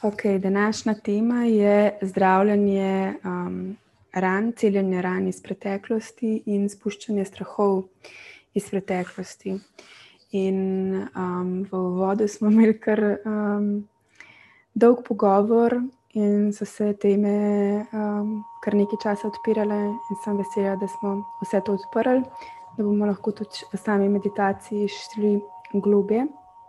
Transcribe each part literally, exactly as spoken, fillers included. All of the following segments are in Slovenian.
Ok, današnja tema je zdravljenje um, ran, celjenje ran iz preteklosti in spuščanje strahov iz preteklosti. In um, v uvodu smo imeli kar um, dolg pogovor in so se teme um, kar nekaj časa odpirale in sem vesela, da smo vse to odprli, da bomo lahko tudi v sami meditaciji šli globje.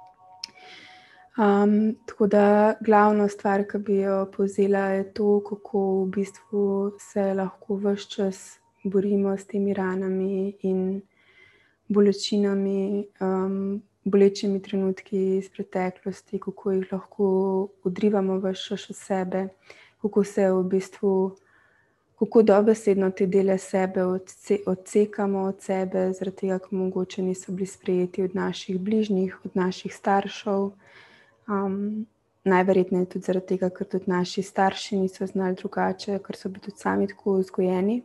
Um, tako da glavna stvar, ki bi jo povzela, je to, kako v bistvu se lahko ves čas borimo s temi ranami in bolečinami, um, bolečimi trenutki iz preteklosti, kako jih lahko odrivamo ves čas od sebe, kako se v bistvu, kako dobesedno te dele sebe odce, odsekamo od sebe, zaradi tega, ker mogoče niso bili sprejeti od naših bližnjih, od naših staršev. Um, najverjetneje tudi zaradi tega, ker tudi naši starši niso znali drugače, ker so bili tudi sami tako vzgojeni.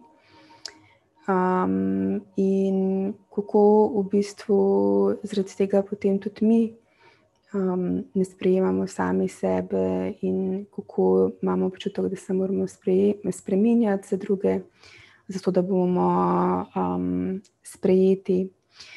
Um, in kako v bistvu zaradi tega potem tudi mi um, ne sprejemamo sami sebe in kako imamo občutek, da se moramo spreminjati za druge, zato da bomo um, sprejeti,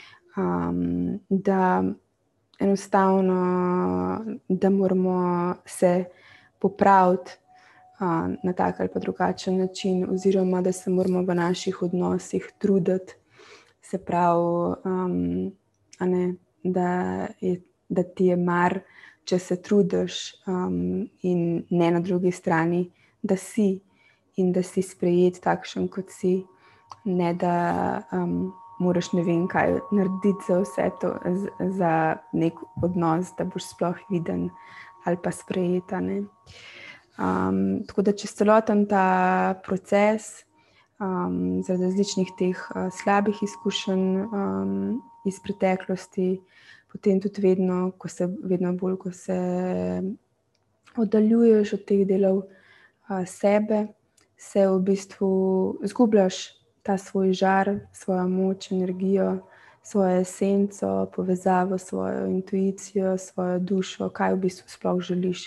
um, da enostavno, da moramo se popraviti uh, na tak ali pa drugačen način, oziroma da se moramo v naših odnosih truditi, se pravi, um, a ne, da, je, da ti je mar, če se trudiš, um, in ne na drugi strani, da si in da si sprejet takšen, kot si, ne da um, moraš ne vem kaj narediti za vse to, za nek odnos, da boš sploh viden ali pa sprejeta. Ne? Um, tako da čez celoten ta proces, um, zaradi različnih teh uh, slabih izkušenj um, iz preteklosti, potem tudi vedno, ko se, vedno bolj, ko se oddaljuješ od teh delov uh, sebe, se v bistvu zgubljaš ta svoj žar, svojo moč, energijo, svojo esenco, povezavo, svojo intuicijo, svojo dušo, kaj v bistvu sploh želiš.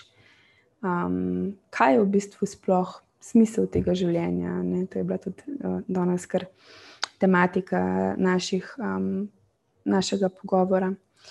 Um, kaj je v bistvu sploh smisel tega življenja? Ne? To je bila tudi uh, danes kar tematika naših, um, našega pogovora.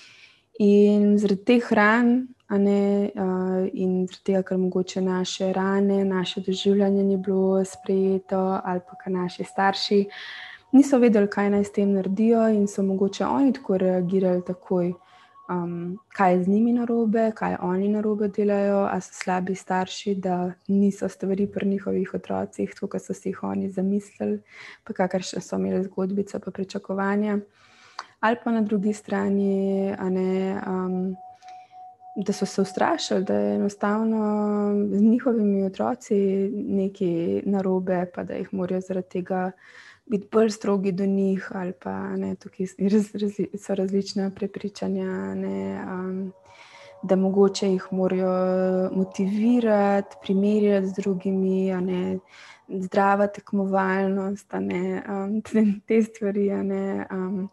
In zaradi teh ran, a ne, uh, in zaradi tega, ker mogoče naše rane, naše doživljanje ni bilo sprejeto, ali pa ker naši starši niso vedeli, kaj naj s tem naredijo in so mogoče oni tako reagirali takoj, um, kaj je z njimi narobe, kaj oni narobe delajo, a so slabi starši, da niso stvari pri njihovih otrocih, tako, kot so si jih oni zamislili, pa kakršne so imeli zgodbice pa pričakovanja. Ali pa na drugi strani, a ne, um, da so se ustrašili, da je enostavno z njihovimi otroci nekaj narobe, pa da jih morajo zaradi tega biti bolj strogi do njih, ali pa ne, tukaj raz, raz, so različna prepričanja, ne, um, da mogoče jih morajo motivirati, primerjati z drugimi, a ne, zdrava tekmovalnost, a ne, um, te, te stvari, a ne, um,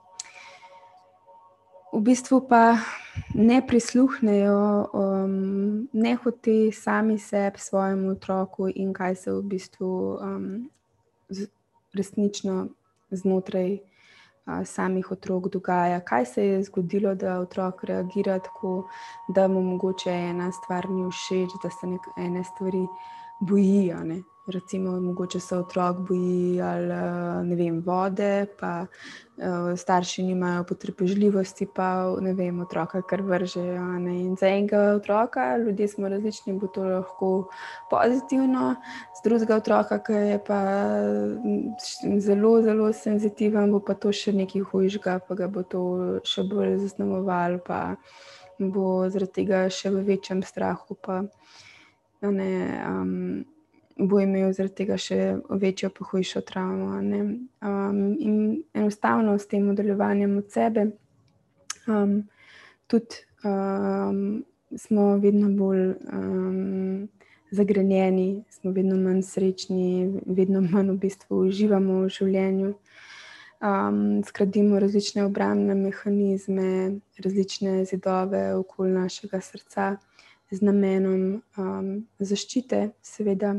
v bistvu pa ne prisluhnejo, um, ne hote sami sebi, svojemu otroku in kaj se v bistvu um, z, resnično znotraj uh, samih otrok dogaja. Kaj se je zgodilo, da otrok reagira tako, da mu mogoče ena stvar ni všeč, da se nek, ene stvari boji, a ne. Recimo, mogoče se otrok boji ali, ne vem, vode, pa uh, starši nimajo potrpežljivosti, pa ne vem, otroka kar vržejo. Ne? In za enega otroka, ljudje smo različni, bo to lahko pozitivno, z drugega otroka, ki je pa zelo, zelo senzitiven, bo pa to še nekaj hujšega, pa ga bo to še bolj zaznamovalo, pa bo zaradi tega še v večjem strahu, pa ne, um, bo imel zaradi tega še večjo pa hujšo travmo. Ne? Um, in enostavno s tem oddaljevanjem od sebe um, tudi um, smo vedno bolj um, zagrenjeni, smo vedno manj srečni, vedno manj v bistvu uživamo v življenju. Um, zgradimo različne obrambne mehanizme, različne zidove okoli našega srca, z namenom um, zaščite, seveda.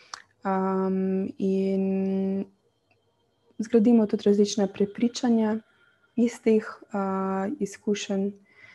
Um, in zgradimo tudi različna prepričanja iz teh uh, izkušenj,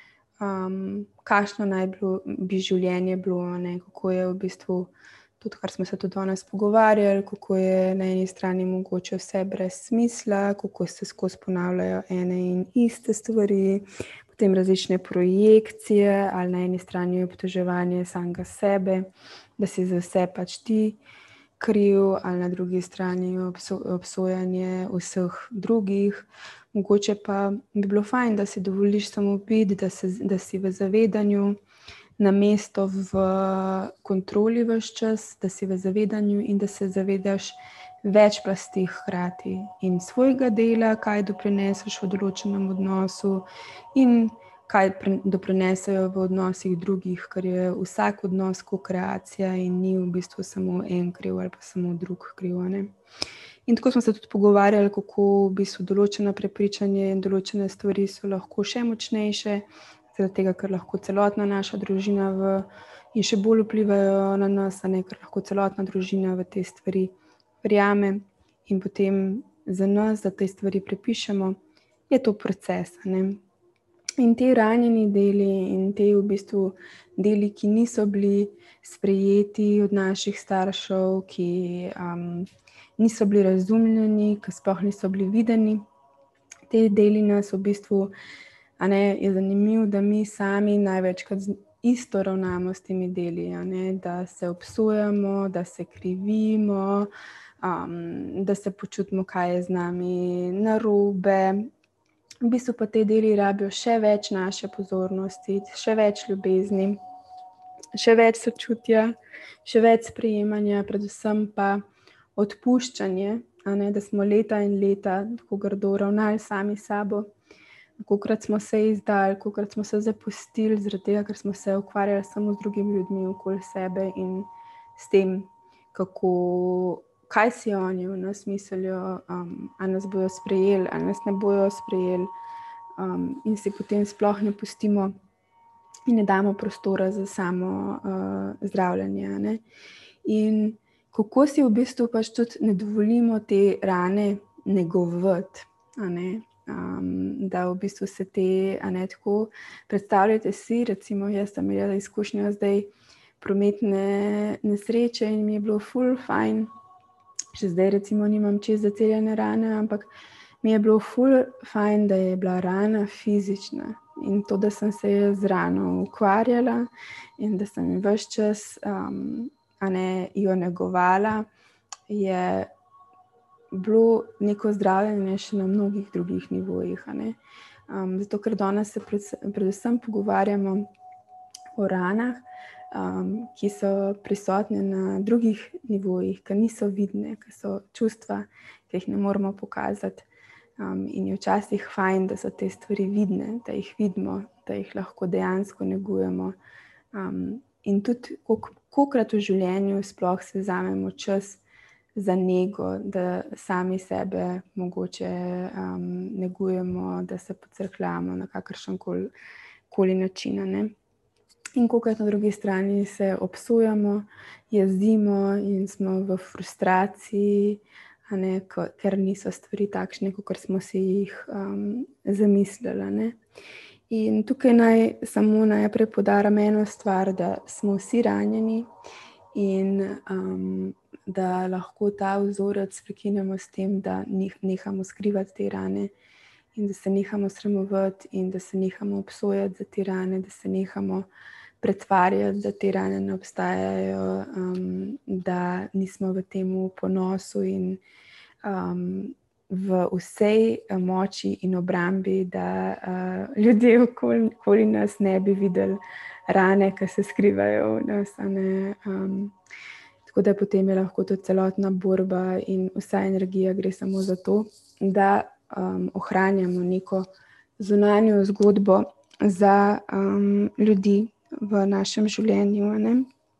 um, kakšno naj bilo, bi življenje bilo, ne, kako je v bistvu tudi, kar smo se tudi danes pogovarjali, kako je na eni strani mogoče vse brez smisla, kako se skozi ponavljajo ene in iste stvari, potem različne projekcije, ali na eni strani obtoževanje samega sebe, da si za vse pač ti kriv, ali na drugi strani obso- obsojanje vseh drugih. Mogoče pa bi bilo fajn, da si dovoliš samo biti, da, se, da si v zavedanju, namesto v kontroli ves čas, da si v zavedanju in da se zavedaš več plasti hkrati in svojega dela, kaj doprineseš v določenem odnosu in kaj doprinesejo v odnosih drugih, ker je vsak odnos ko-kreacija in ni v bistvu samo en kriv ali pa samo drug kriv, ne. In tako smo se tudi pogovarjali, kako v bistvu določena prepričanja in določene stvari so lahko še močnejše, zaradi tega, ker lahko celotna naša družina v, in še bolj vplivajo na nas, a ne, ker lahko celotna družina v te stvari verjame in potem za nas, da te stvari prepišemo, je to proces, a ne. In te ranjeni deli in te v bistvu deli, ki niso bili sprejeti od naših staršev, ki um, niso bili razumljeni, ki sploh niso bili videni, te deli nas v bistvu, a ne, je zanimivo, da mi sami največkrat isto ravnamo s temi deli, a ne, da se obsojamo, da se krivimo, um, da se počutimo, kaj je z nami narobe. V bistvu pa te deli rabijo še več naše pozornosti, še več ljubezni, še več sočutja, še več sprejemanja, predvsem pa odpuščanje, a ne, da smo leta in leta tako grdo ravnali sami s sabo, kolikokrat smo se izdali, kolikokrat smo se zapustili, zaradi tega, ker smo se ukvarjali samo z drugimi ljudmi okoli sebe in s tem, kako, kaj si oni v nas mislijo, um, ali nas bojo sprejeli, ali nas ne bojo sprejeli, um, in si potem sploh ne pustimo in ne damo prostora za samo uh, zdravljenje, ne. In kako si v bistvu pač tudi ne dovolimo te rane negovati, a ne. Um, da v bistvu se te, a ne, tako predstavljate si, recimo jaz sem imela izkušnjo zdaj prometne nesreče in mi je bilo ful fajn, še zdaj recimo nimam čist zaceljene rane, ampak mi je bilo ful fajn, da je bila rana fizična in to, da sem se z rano ukvarjala in da sem ves čas um, a ne, jo negovala, je bilo neko zdravljenje še na mnogih drugih nivojih, a ne. Um, zato, ker danes se predvsem, predvsem pogovarjamo o ranah, um, ki so prisotne na drugih nivojih, ki niso vidne, ki so čustva, ki jih ne moremo pokazati. Um, in je včasih fajn, da so te stvari vidne, da jih vidimo, da jih lahko dejansko negujemo. Um, in tudi kolikokrat v življenju sploh se vzamemo čas za nego, da sami sebe mogoče um, negujemo, da se pocrkljamo na kakršen koli, koli način, ne. In kolikokrat na drugi strani se obsojamo, jezimo in smo v frustraciji, a ne, ker niso stvari takšne, kakor smo si jih um, zamislili, ne. In tukaj naj samo najprej poudarim eno stvar, da smo vsi ranjeni in um, da lahko ta vzorec prekinemo s tem, da nehamo skrivati te rane in da se nehamo sramovati in da se nehamo obsojati za te rane, da se nehamo pretvarjati, da te rane ne obstajajo, um, da nismo v temu ponosu in um, v vsej moči in obrambi, da uh, ljudje okoli, okoli nas ne bi videli rane, ki se skrivajo v nas, a ne. Um, tako da potem je lahko tudi celotna borba in vsa energija gre samo za to, da um, ohranjamo neko zunanjo zgodbo za um, ljudi v našem življenju, ne.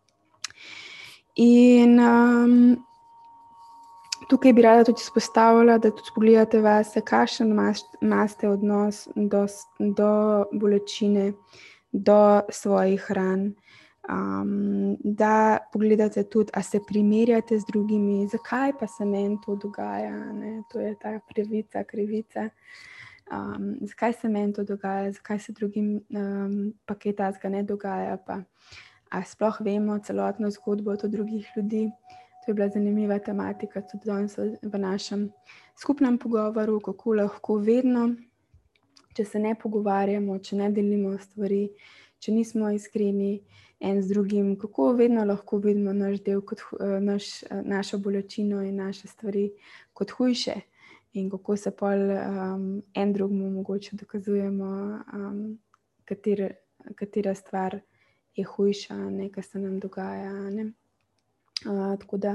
In um, tukaj bi rada tudi izpostavila, da tudi pogledate vase, kakšen imate odnos do, do bolečine, do svojih ran. Um, da pogledate tudi, a se primerjate z drugimi, zakaj pa se meni to dogaja, ne? To je ta pravica, krivica. Um, zakaj se meni to dogaja, zakaj se drugim um, pa kaj takega ne dogaja, pa a sploh vemo celotno zgodbo od drugih ljudi. To je bila zanimiva tematika tudi danes v našem skupnem pogovoru, kako lahko vedno, če se ne pogovarjamo, če ne delimo stvari, če nismo iskreni en z drugim, kako vedno lahko vidimo naš del, kot, naš, našo bolečino in naše stvari kot hujše in kako se pol um, en drugmu mogoče dokazujemo, um, kater, katera stvar je hujša, ne, kar se nam dogaja. Ne. Uh, tako da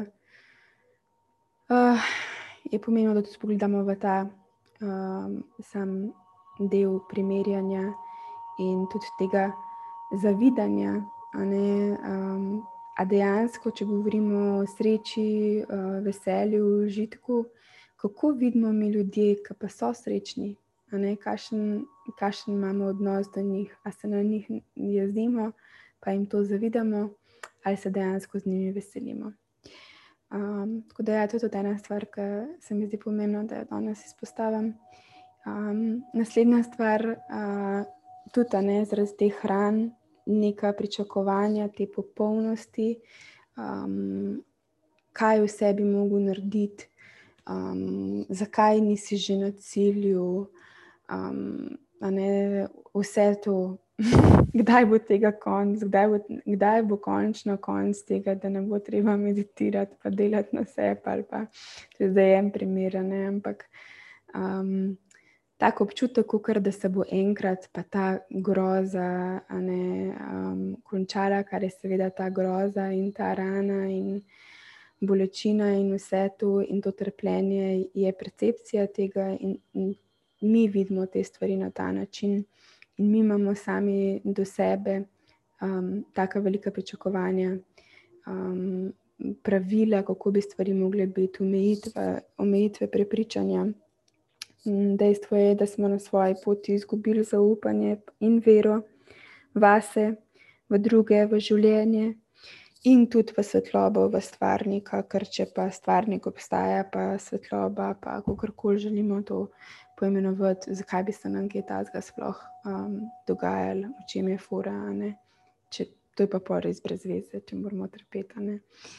uh, je pomembno, da tudi pogledamo v ta um, sam del primerjanja in tudi tega zavidanja, a ne, um, a dejansko, če govorimo o sreči, uh, veselju, užitku, kako vidimo mi ljudje, ki pa so srečni, a ne, kakšen, kakšen imamo odnos do njih, a se na njih jezdimo, pa jim to zavidamo, ali se dejansko z njimi veselimo. Um, tako da ja, to je tudi ena stvar, ki se mi zdi pomembno, da jo danes izpostavim. Um, naslednja stvar, uh, tudi ne, zaradi teh hran, neka pričakovanja te popolnosti, um, kaj vse bi mogel narediti, um, zakaj nisi že na cilju, um, a ne, vse to, kdaj bo tega konc, kdaj bo, kdaj bo končno konc tega, da ne bo treba meditirati pa delati na sebi ali pa, to je zdaj en primer, ne, ampak um, tak občutek, kukor, da se bo enkrat pa ta groza, a ne, um, končala, kar je seveda ta groza in ta rana in bolečina in vse to in to trpljenje je percepcija tega in, in mi vidimo te stvari na ta način in mi imamo sami do sebe um, taka velika pričakovanja, um, pravila, kako bi stvari mogle biti, omejitve, omejitve prepričanja. Dejstvo je, da smo na svoji poti izgubili zaupanje in vero vase, v druge, v življenje in tudi v svetlobo, v stvarnika, ker če pa stvarnik obstaja, pa svetloba, pa kakorkoli želimo to poimenovati, zakaj bi se nam kaj takega sploh um, dogajalo, v čem je fora, ne? Če, to je pa pol res brez veze, če moramo trpeti, ne?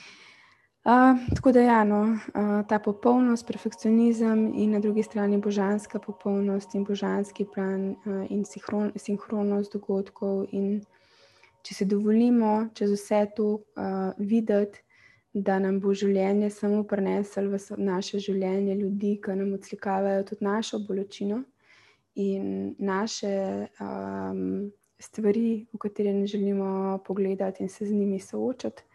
Uh, tako da ja, no, uh, ta popolnost, perfekcionizem in na drugi strani božanska popolnost in božanski plan uh, in sinhron, sinhronost dogodkov in če se dovolimo čez vse to uh, videti, da nam bo življenje samo prineslo v naše življenje ljudi, ki nam odslikavajo tudi našo bolečino in naše um, stvari, v katere ne želimo pogledati in se z njimi soočati.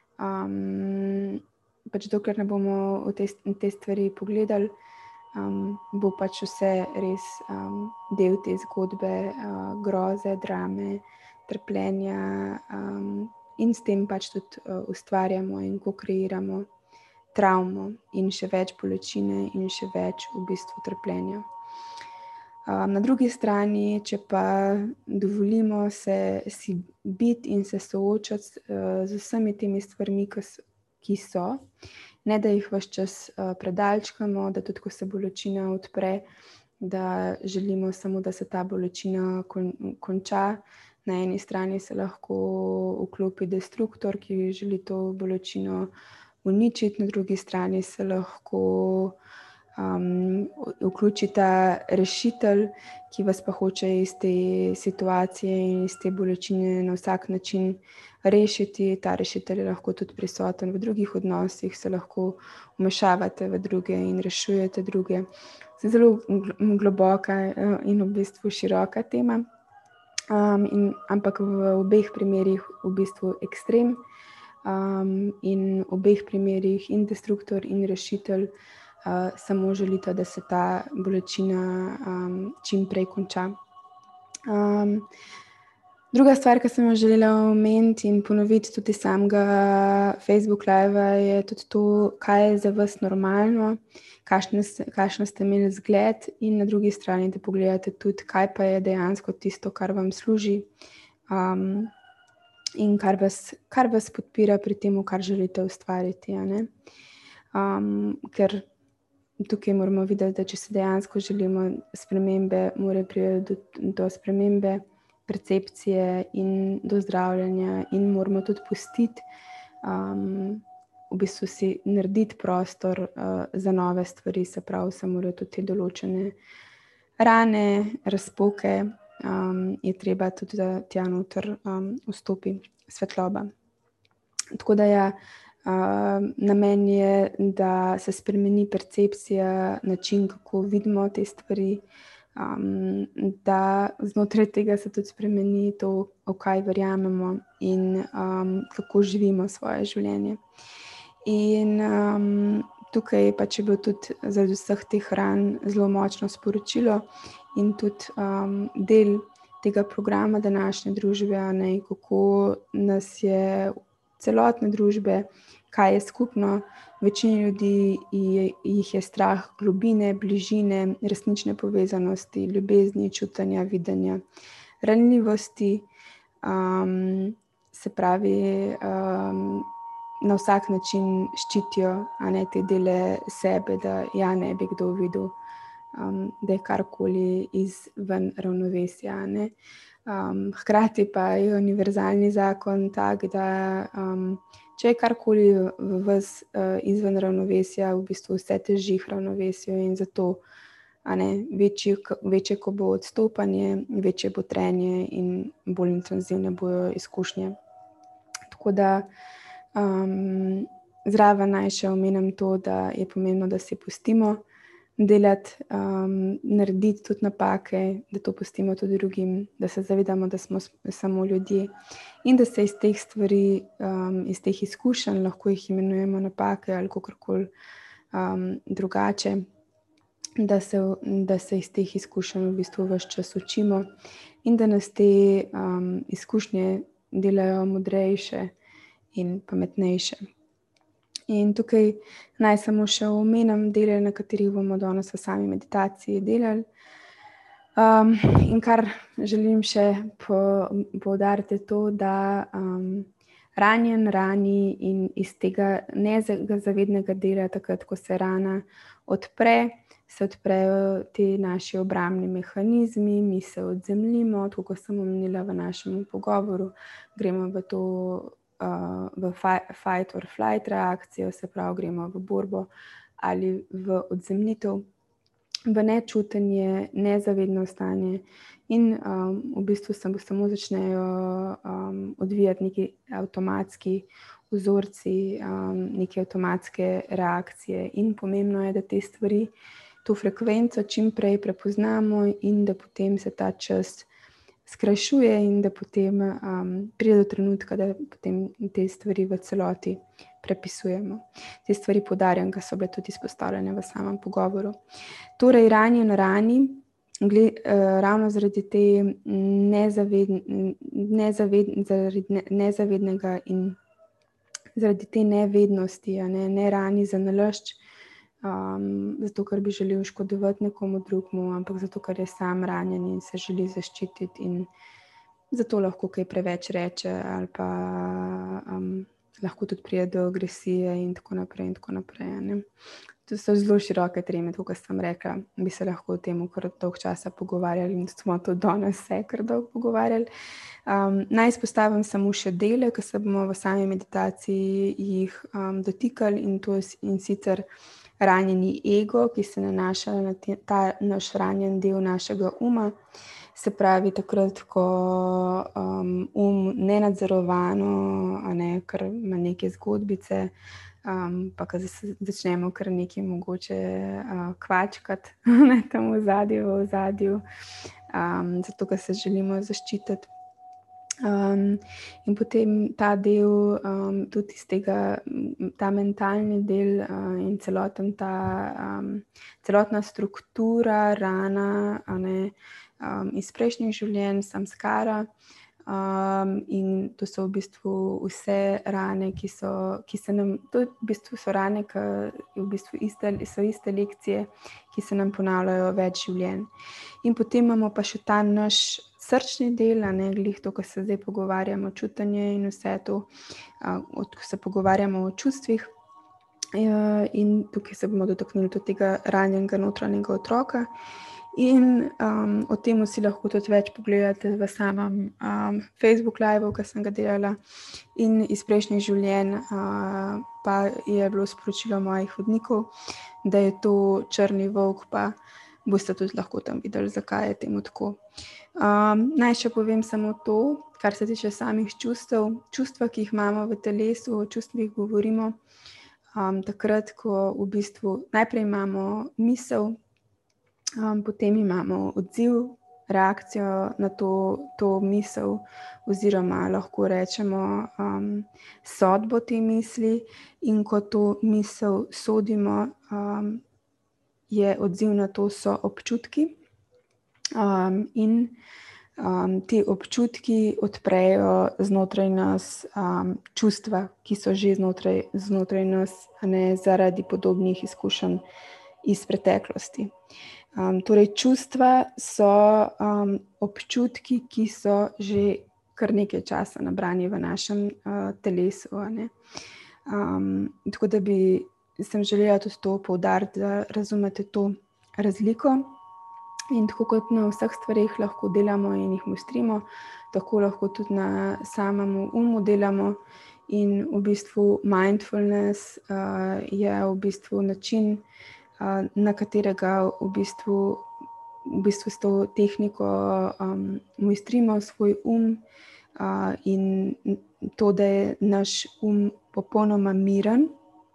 Um, pač dokler ne bomo v te, v te stvari pogledali, um, bo pač vse res um, del te zgodbe, uh, groze, drame, trpljenja um, in s tem pač tudi uh, ustvarjamo in ko-kreiramo travmo in še več bolečine in še več v bistvu trpljenja. Um, na drugi strani, če pa dovolimo se si biti in se soočati uh, z vsemi temi stvarmi, ki so, ki so, ne da jih ves čas uh, predalčkamo, da tudi ko se bolečina odpre, da želimo samo, da se ta bolečina kon, konča. Na eni strani se lahko vklopi destruktor, ki želi to bolečino uničiti, na drugi strani se lahko Um, vključi ta rešitelj, ki vas pa hoče iz te situacije in iz te bolečine na vsak način rešiti. Ta rešitelj je lahko tudi prisoten v drugih odnosih, se lahko vmešavate v druge in rešujete druge. Zelo globoka in v bistvu široka tema, um, in, ampak v obeh primerih v bistvu ekstrem um, in v obeh primerih in destruktor in rešitelj Uh, samo želite, da se ta bolečina um, čim prej konča. Um, druga stvar, ki sem jo želela omeniti in ponoviti tudi samega Facebook live, je tudi to, kaj je za vas normalno, kakšen ste imeli zgled in na drugi strani, da pogledate tudi, kaj pa je dejansko tisto, kar vam služi. Um, in kar vas, kar vas podpira pri tem, kar želite ustvariti. A ne? Um, ker tukaj moramo videti, da če se dejansko želimo spremembe, mora priti do, do spremembe percepcije in do zdravljenja, in moramo tudi pustiti, um, v bistvu si narediti prostor uh, za nove stvari, se pravi, se morajo tudi te določene rane, razpoke, um, je treba tudi, da tja noter um, vstopi svetloba. Tako da ja, uh, namen je, da se spremeni percepcija, način, kako vidimo te stvari, um, da znotraj tega se tudi spremeni to, v kaj verjamemo in um, kako živimo svoje življenje. In um, tukaj pač je bilo tudi zaradi vseh teh ran zelo močno sporočilo in tudi um, del tega programa današnje družbe, ne, kako nas je celotne družbe, kaj je skupno. Večini ljudi jih je strah globine, bližine, resnične povezanosti, ljubezni, čutenja, videnja, ranljivosti, um, se pravi, um, na vsak način ščitijo, a ne, te dele sebe, da ja ne bi kdo videl, um, da je karkoli izven ravnovesja. Ne. Um, hkrati pa je univerzalni zakon tak, da um, če je karkoli v vas uh, izven ravnovesja, v bistvu vse teži k ravnovesju, in zato a ne, večje, večje, ko bo odstopanje, večje bo trenje in bolj intenzivne bojo izkušnje. Tako da Um, zraven naj še omenim to, da je pomembno, da si pustimo delati, um, narediti tudi napake, da to pustimo tudi drugim, da se zavedamo, da smo samo ljudje in da se iz teh stvari, um, iz teh izkušenj, lahko jih imenujemo napake ali kakorkoli um, drugače, da se, da se iz teh izkušenj v bistvu ves čas učimo in da nas te um, izkušnje delajo modrejše in pametnejše. In tukaj naj samo še omenim dele, na katerih bomo danes v sami meditaciji delali. Um, in kar želim še po, poudariti to, da um, ranjen rani in iz tega nezavednega dela, takrat, ko se rana odpre, se odprejo ti naši obrambni mehanizmi, mi se odzemljimo, tako kot sem omenila v našem pogovoru, gremo v to Uh, v fight or flight reakcijo, se pravi, gremo v borbo ali v odzemljitev, v nečutenje, nezavedno stanje in um, v bistvu se samo začnejo um, odvijati neki avtomatski vzorci, um, neke avtomatske reakcije, in pomembno je, da te stvari, to frekvenco čim prej prepoznamo in da potem se ta čas skrajšuje in da potem um, pride do trenutka, da potem te stvari v celoti prepisujemo. Te stvari poudarjam, ker so bile tudi izpostavljene v samem pogovoru. Torej, ranjen rani, gled, uh, ravno zaradi te nezaved, nezaved, zaradi ne, nezavednega in zaradi te nevednosti, a ne, ne rani za nalašč, Um, zato, ker bi želel škodovati nekomu drugmu, ampak zato, ker je sam ranjen in se želi zaščititi in zato lahko kaj preveč reče ali pa um, lahko tudi pride do agresije in tako naprej in tako naprej. Ne? To so zelo široke teme, tako kot sem rekla, bi se lahko o tem kar dolgo časa pogovarjali in smo to danes vse kar dolgo pogovarjali. Um, naj izpostavim samo še dele, ki se bomo v sami meditaciji jih um, dotikali, in to je in sicer ranjeni ego, ki se nanaša na te, ta naš ranjen del našega uma, se pravi takrat, ko um, um nenadzorovano, a ne, ker ima neke zgodbice, um, pa ko začnemo kar nekaj mogoče uh, kvačkati na tem ozadju, v ozadju, um, zato, ker se želimo zaščititi. Um, in potem ta del, um, tudi iz tega, ta mentalni del uh, in celoten ta, um, celotna struktura, rana, a ne, um, iz prejšnjih življenj, samskara, um, in to so v bistvu vse rane, ki so, ki se nam, to v bistvu so rane, ki v bistvu iste, so iste lekcije, ki se nam ponavljajo več življenj. In potem imamo pa še ta naš srčni del, a ne glih to, ko se zdaj pogovarjamo, čutenje in vse to, uh, ko se pogovarjamo o čustvih. Uh, in tukaj se bomo dotaknili tudi tega ranjenega notranjega otroka. In um, o tem si lahko tudi več pogledate v samem um, Facebook live, ki sem ga delala, in iz prejšnjih življenj uh, pa je bilo sporočilo mojih vodnikov, da je to črni volk, pa boste tudi lahko tam videli, zakaj je temu tako. Um, naj še povem samo to, kar se tiče samih čustev. Čustva, ki jih imamo v telesu, o čustvih govorimo um, takrat, ko v bistvu najprej imamo misel, Um, potem imamo odziv, reakcijo na to, to misel, oziroma lahko rečemo um, sodbo te misli, in ko to misel sodimo, um, je odziv na to so občutki. Um, in um, ti občutki odprejo znotraj nas um, čustva, ki so že znotraj, znotraj nas, a ne zaradi podobnih izkušenj iz preteklosti. Um, torej, čustva so um, občutki, ki so že kar nekaj časa nabrani v našem uh, telesu. A ne? Um, tako da bi sem želela tudi to poudariti, da razumete to razliko. In tako kot na vseh stvareh lahko delamo in jih mostrimo, tako lahko tudi na samem umu delamo. In v bistvu mindfulness uh, je v bistvu način, Uh, na katerega v bistvu, v bistvu s to tehniko um, mojstrimo svoj um uh, in to, da je naš um popolnoma miren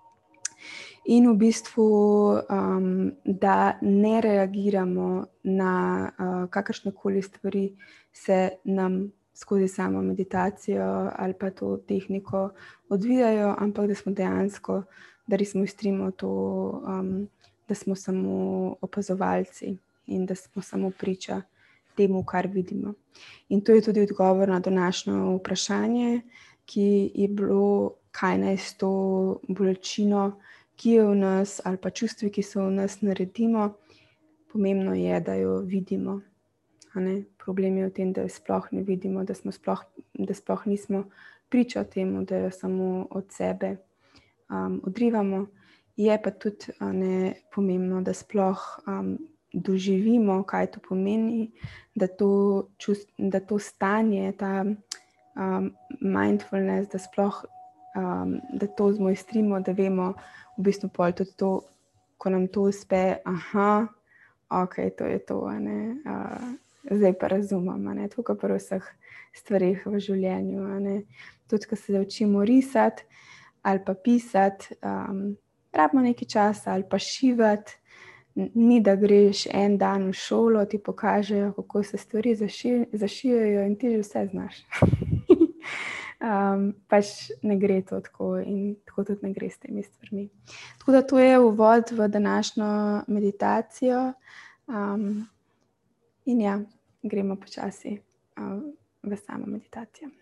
in v bistvu, um, da ne reagiramo na uh, kakršnekoli stvari se nam skozi samo meditacijo ali pa to tehniko odvijajo, ampak da smo dejansko, da res mojstrimo to, um, da smo samo opazovalci in da smo samo priča temu, kar vidimo. In to je tudi odgovor na današnjo vprašanje, ki je bilo, kaj naj s to bolečino, ki je v nas, ali pa čustvi, ki so v nas, naredimo. Pomembno je, da jo vidimo. A ne? Problem je v tem, da jo sploh ne vidimo, da, smo sploh, da sploh nismo priča temu, da jo samo od sebe um, odrivamo. Je pa tudi ne, pomembno, da sploh um, doživimo, kaj to pomeni, da to, čust, da to stanje, ta um, mindfulness, da sploh um, da to zmojstrimo, da vemo v bistvu pol tudi to, ko nam to uspe, aha, ok, to je to, a ne, uh, zdaj pa razumem, a ne, tukaj pa vseh stvarih v življenju, a ne, tudi, ko se učimo risati ali pa pisati, um, rabimo nekaj časa, ali pa šivati, ni da greš en dan v šolo, ti pokažejo, kako se stvari zaši, zašijajo in ti že vse znaš. um, pač ne gre to tako in tako tudi ne gre s temi stvarmi. Tako da to je uvod v današnjo meditacijo um, in ja, gremo počasi uh, v samo meditacijo.